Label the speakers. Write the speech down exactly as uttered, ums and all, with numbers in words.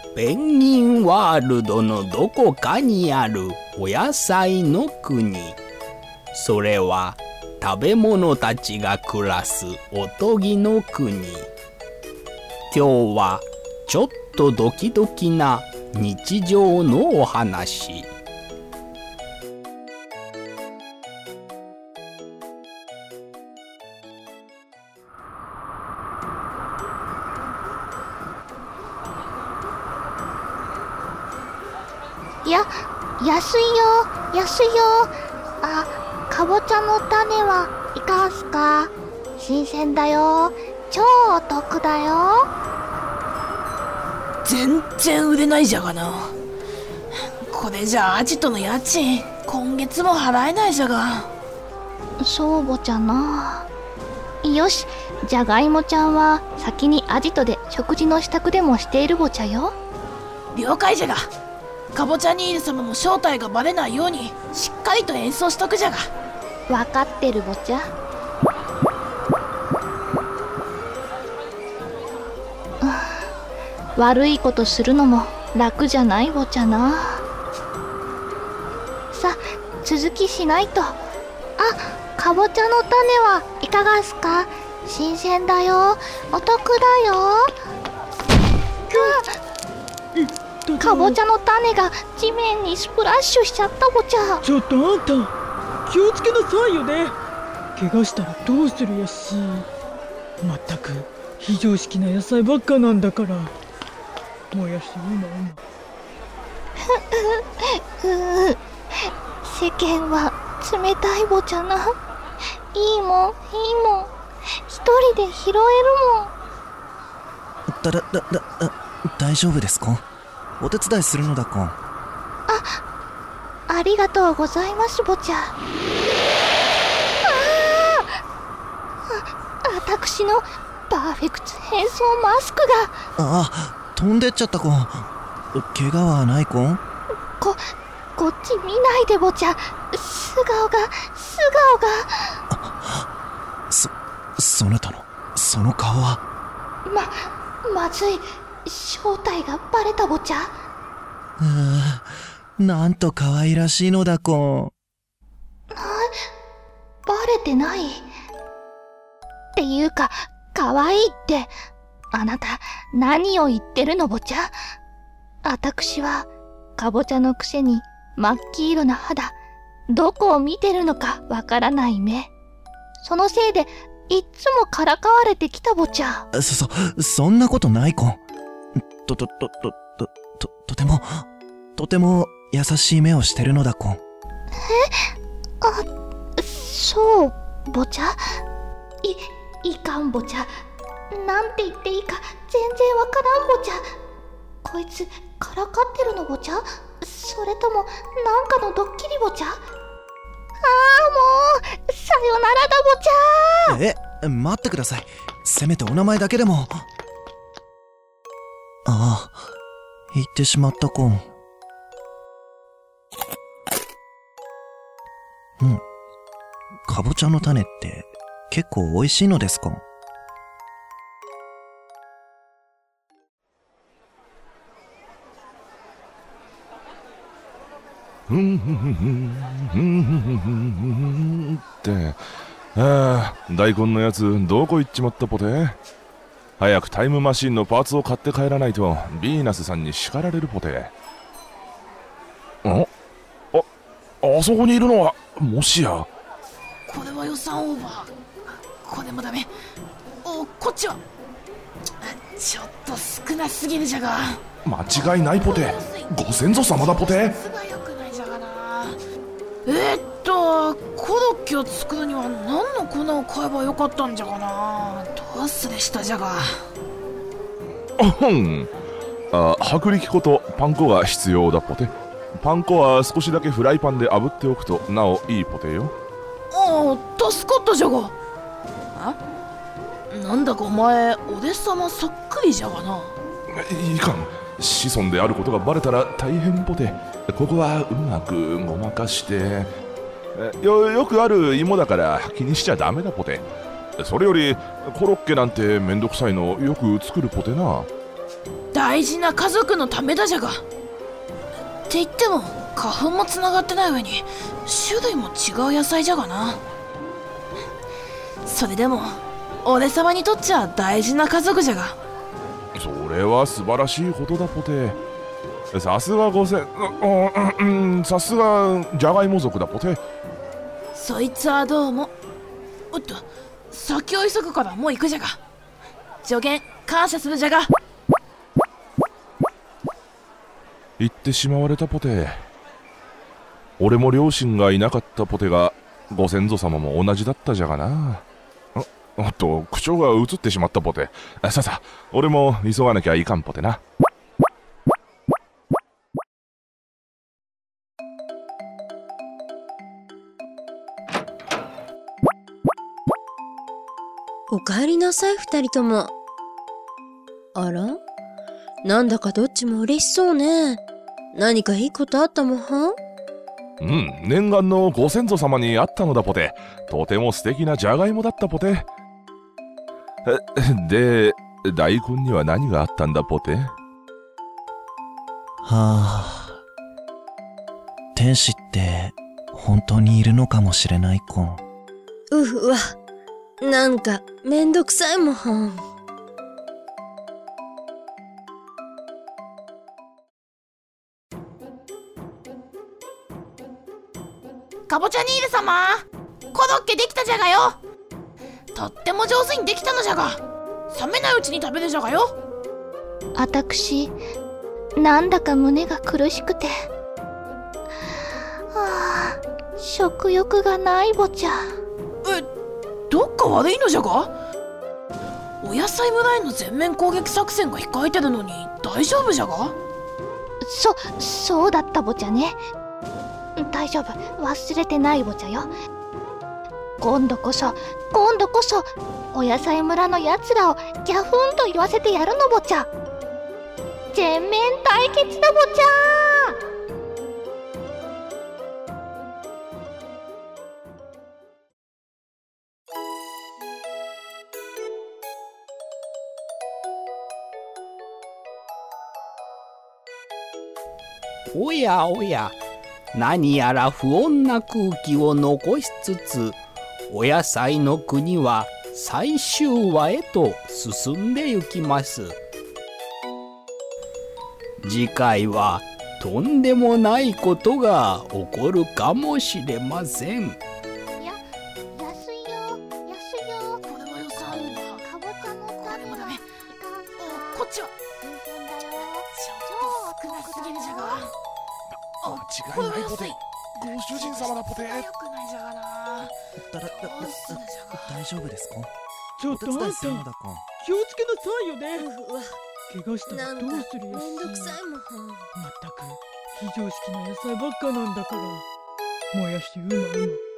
Speaker 1: ペンギンワールドのどこかにあるお野菜の国。それは食べ物たちが暮らすおとぎの国。今日はちょっとドキドキな日常のお話。
Speaker 2: や、安いよ、安いよ。あ、かぼちゃの種はいかがすか？新鮮だよ。超お得だよ。
Speaker 3: 全然売れないじゃがな。これじゃアジトの家賃今月も払えないじゃが。
Speaker 2: そうぼちゃな。よし、じゃがいもちゃんは先にアジトで食事の支度でもしているぼちゃよ。
Speaker 3: 了解じゃが。かぼちゃ兄様も正体がバレないようにしっかりと演奏しとくじゃが。
Speaker 2: わかってるぼちゃ。悪いことするのも楽じゃないぼちゃな。さ、続きしないと。あ、かぼちゃの種はいかがすか？新鮮だよ。お得だよ。かぼちゃの種が地面にスプラッシュしちゃったぼちゃ。
Speaker 4: ちょっとあんた、気をつけなさいよね。怪我したらどうするやし。まったく非常識な野菜ばっかなんだから。もやし今
Speaker 2: 今世間は冷たいぼちゃな。いいもんいいもん、一人で拾えるもん。
Speaker 5: だだだだだ大丈夫ですか？お手伝いするのだこん。
Speaker 2: あ、ありがとうございますぼちゃ。ああ、私のパーフェクト変装マスクが。
Speaker 5: あ、飛んでっちゃったこん。怪我はないこん？
Speaker 2: こ、こっち見ないでぼちゃ。素顔が、素顔が。
Speaker 5: そ、そなたの、その顔は。
Speaker 2: ま、まずい。正体がバレたぼちゃ。
Speaker 5: うー、なんと可愛らしいのだこん。
Speaker 2: バレてないっていうか、可愛いって、あなた何を言ってるのぼちゃ。私はかぼちゃのくせに真っ黄色な肌、どこを見てるのかわからない目、そのせいでいっつもからかわれてきたぼちゃ。
Speaker 5: そ、そ、そんなことないこん。と、と、と、と、と、と、とても、とても優しい目をしてるのだこん。え？
Speaker 2: あ、そうぼちゃ。い、いかんぼちゃ。なんて言っていいか全然わからんぼちゃ。こいつからかってるのぼちゃ？それともなんかのドッキリぼちゃ？ああ、もうさよならだぼちゃ。
Speaker 5: え、待ってください。せめてお名前だけでも。ああ、言ってしまったこん。うん。かぼちゃの種って結構美味しいのですか？
Speaker 6: ふんふんふんふんふんふんふんふんふんって、ああ、大根のやつどこ行っちまったポテ。早くタイムマシンのパーツを買って帰らないとヴィーナスさんに叱られるポテ。あ、あ、あそこにいるのはもしや。
Speaker 3: これは予算オーバー。これもダメ。お、こっちはちょっと少なすぎるじゃが。
Speaker 6: 間違いないポテ。ご先祖様だポテ。
Speaker 3: 質が良くないじゃがな。えー、っとコロッケを作るには何の粉を買えばよかったんじゃがな。どうすでしたじゃが。
Speaker 6: あほん。あ、薄力粉とパン粉が必要だポテ。パン粉は少しだけフライパンで炙っておくとなおいいポテよ。
Speaker 3: ああ、助かったじゃが。あ、なんだかお前お弟子様そっくりじゃがな。
Speaker 6: いかん、子孫であることがバレたら大変ポテ。ここはうまくごまかしてよ、よくある芋だから気にしちゃダメだポテ。それよりコロッケなんてめんどくさいのよく作るポテな。
Speaker 3: 大事な家族のためだじゃが。って言っても花粉もつながってない上に種類も違う野菜じゃがな。それでも俺様にとっちゃ大事な家族じゃが。
Speaker 6: それは素晴らしいことだポテ。さすがごせん、うん、さすがじゃがいも族だポテ。
Speaker 3: そいつはどうも。おっと、先を急ぐからもう行くじゃが。助言感謝するじゃが。
Speaker 6: 言ってしまわれたポテ。俺も両親がいなかったポテがご先祖様も同じだったじゃがな。おっと、口調が映ってしまったポテ。さあさあ、俺も急がなきゃいかんポテな。
Speaker 7: おかえりなさい二人とも。あら、なんだかどっちも嬉しそうね。何かいいことあったもんは？
Speaker 6: うん、念願のご先祖様に会ったのだポテ。とても素敵なじゃがいもだったポテ。で、大根には何があったんだポテ？
Speaker 5: はあ、天使って本当にいるのかもしれないコン。
Speaker 7: うふわ、なんかめんどくさいもん。
Speaker 3: かぼちゃニール様、コロッケできたじゃがよ。とっても上手にできたのじゃが、冷めないうちに食べるじゃがよ。
Speaker 2: あたくし、なんだか胸が苦しくて。はあ、食欲がないぼちゃ。
Speaker 3: え、どっか悪いのじゃが？お野菜村への全面攻撃作戦が控えてるのに大丈夫じゃが？
Speaker 2: そ、そうだったぼちゃね。大丈夫、忘れてないぼちゃよ。今度こそ、今度こそ、お野菜村のやつらをギャフンと言わせてやるのぼちゃ。全面対決だぼちゃ。
Speaker 1: おやおや、何やら不穏な空気を残しつつ、お野菜の国は最終話へと進んでゆきます。次回はとんでもないことが起こるかもしれません。
Speaker 2: や、安いよ、安いよ。
Speaker 3: これは予算オーバー。
Speaker 2: かぼちゃの
Speaker 3: これもダメ。
Speaker 2: あ、
Speaker 3: こっちは
Speaker 2: 新鮮だよ。
Speaker 3: ちょっと少なすぎるじゃが。あ、
Speaker 6: 間違いないポテ。ご主人様だポテ。
Speaker 3: よくないじゃがな。
Speaker 5: だだだだ
Speaker 3: どうするじゃが。
Speaker 5: 大丈夫ですか？
Speaker 4: ちょっとあんた
Speaker 5: お手伝いするのだコン。
Speaker 4: 気をつけなさいよね。
Speaker 7: うふわ、
Speaker 4: 怪我したら
Speaker 7: なんか
Speaker 4: どうするやし。
Speaker 7: めんどくさいもん。
Speaker 4: まったく非常識な野菜ばっかなんだから。もやしうまうま。